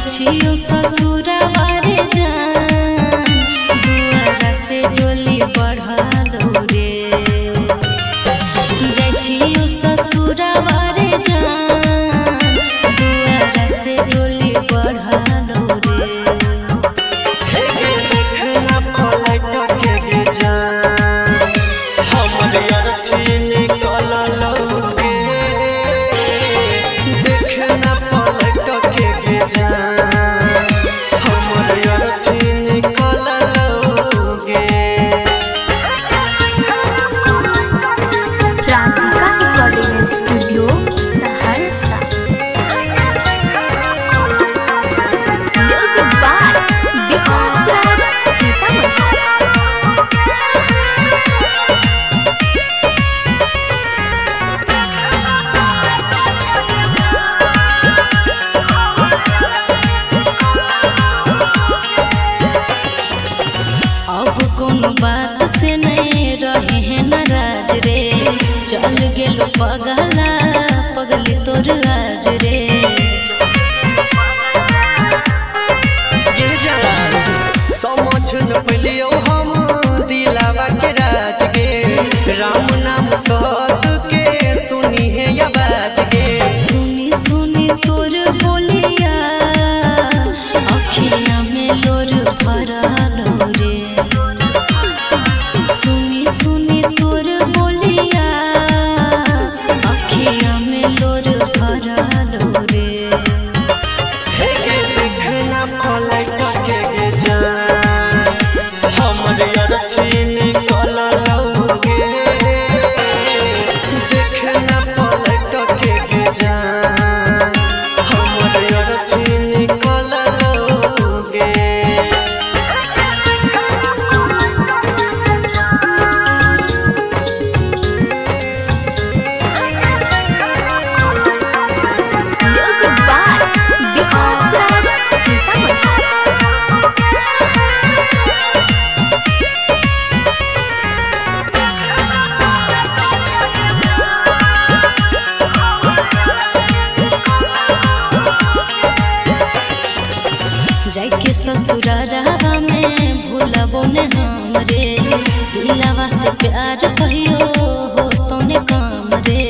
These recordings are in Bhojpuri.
छियो ससुरवा रे जान दुआरा से डोली बढ़ालो रे जाय छियो ससुरवा रे जान दुआरा से डोली बढ़ालो रे देखना पलट के जान हमर अर्थी निकल लोगे देखना पलट के जान हमर अर्थी निकल लोगे। Radhika recording studio Saharsa. Music by Vikas Raj Sitamarhi. अब कोनो बात से नहीं रहे हैं नाराज रे चल गेलो पगला पगली तोर आज रे समझ न पलियो हम दिलावा के राज गे राम नाम सत के सुनी है आवाज गे सुनी सुनी तोर बोलिया अखिया में लोर भरलो रे सुनी सुनी तोर बोलिया अखिया में लोर भरलो रे देखना पलट के जान हमर अर्थी निकल लोगे देखना पलट के जान हमर अर्थी निकल लोगे। Music by Vikas Raj Sitamarhi. जाके ससुरारा में भूलबो ने हम रे दिलवा से प्यार कहियो हो तो ने काम रे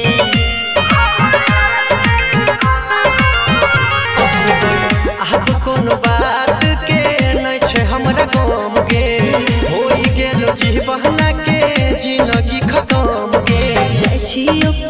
अब कोनो बात के नहीं छे हमरा गम गे होई गेलो जीवन के जिंदगी खत्म गे जाय छियो